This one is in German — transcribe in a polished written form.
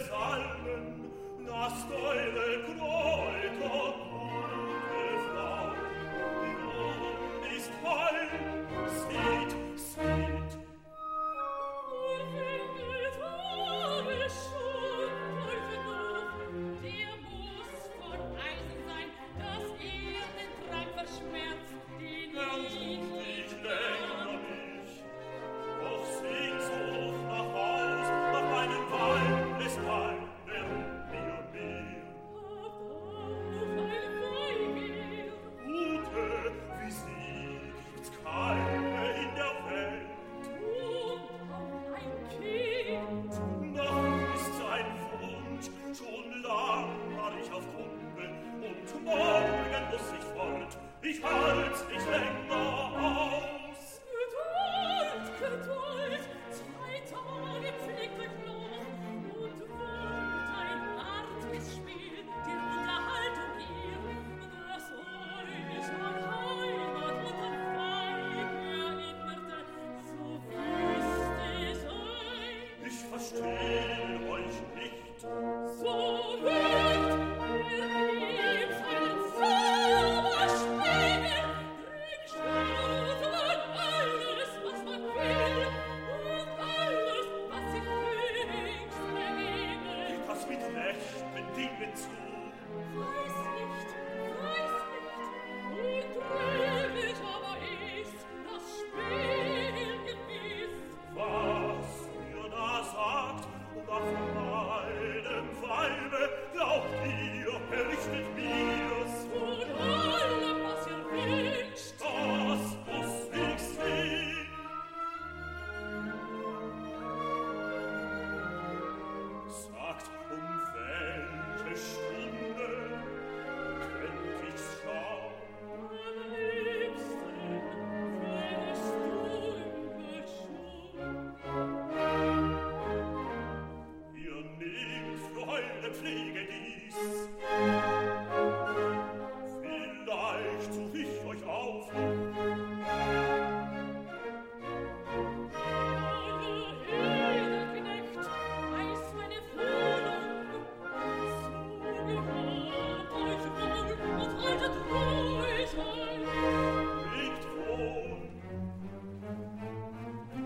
Salmen, lasst eure Kräuter, gute Frau. Die Wund ist heil, seht, seht. Ich halt's nicht länger aus. Geduld, Geduld, 2 Tage pflegt euch noch und wollt ein artiges Spiel der Unterhaltung ihr, das euch an Heimat und Weib erinnerte, so wüsste sein. Ich verstehe euch nicht. So hört, ihr liebt ein Zauberspiel. Mit Recht bedingt zu.